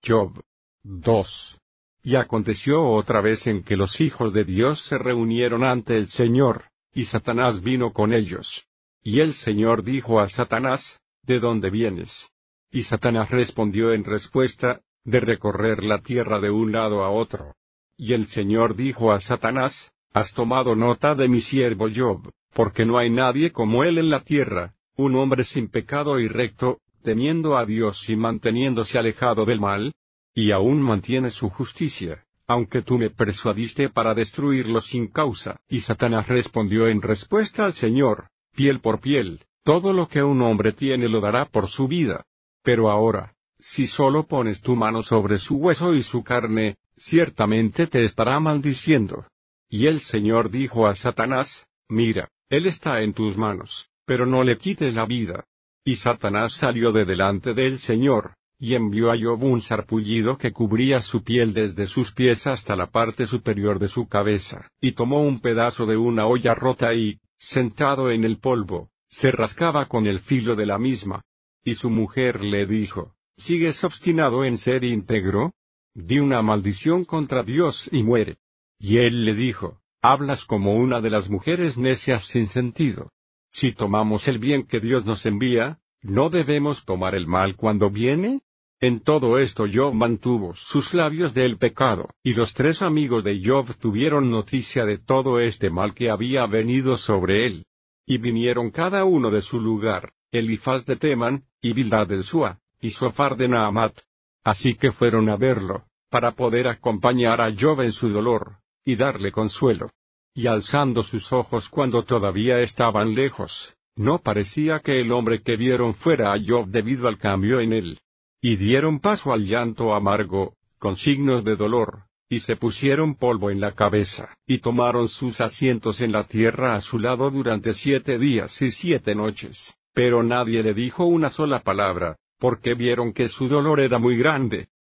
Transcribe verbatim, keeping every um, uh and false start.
Job dos. Y aconteció otra vez en que los hijos de Dios se reunieron ante el Señor, y Satanás vino con ellos. Y el Señor dijo a Satanás, ¿de dónde vienes? Y Satanás respondió en respuesta, de recorrer la tierra de un lado a otro. Y el Señor dijo a Satanás, ¿has tomado nota de mi siervo Job? Porque no hay nadie como él en la tierra, un hombre sin pecado y recto, temiendo a Dios y manteniéndose alejado del mal, y aún mantiene su justicia, aunque tú me persuadiste para destruirlo sin causa. Y Satanás respondió en respuesta al Señor, piel por piel, todo lo que un hombre tiene lo dará por su vida. Pero ahora, si solo pones tu mano sobre su hueso y su carne, ciertamente te estará maldiciendo. Y el Señor dijo a Satanás, mira, él está en tus manos, pero no le quites la vida. Y Satanás salió de delante del Señor, y envió a Job un sarpullido que cubría su piel desde sus pies hasta la parte superior de su cabeza, y tomó un pedazo de una olla rota y, sentado en el polvo, se rascaba con el filo de la misma. Y su mujer le dijo, ¿sigues obstinado en ser íntegro? Di una maldición contra Dios y muere. Y él le dijo, hablas como una de las mujeres necias sin sentido. Si tomamos el bien que Dios nos envía, ¿no debemos tomar el mal cuando viene? En todo esto Job mantuvo sus labios del pecado, y los tres amigos de Job tuvieron noticia de todo este mal que había venido sobre él. Y vinieron cada uno de su lugar, Elifaz de Temán, y Bildad de Sua, y Sofar de Naamat. Así que fueron a verlo, para poder acompañar a Job en su dolor, y darle consuelo. Y alzando sus ojos cuando todavía estaban lejos, no parecía que el hombre que vieron fuera a Job debido al cambio en él. Y dieron paso al llanto amargo, con signos de dolor, y se pusieron polvo en la cabeza, y tomaron sus asientos en la tierra a su lado durante siete días y siete noches, pero nadie le dijo una sola palabra, porque vieron que su dolor era muy grande.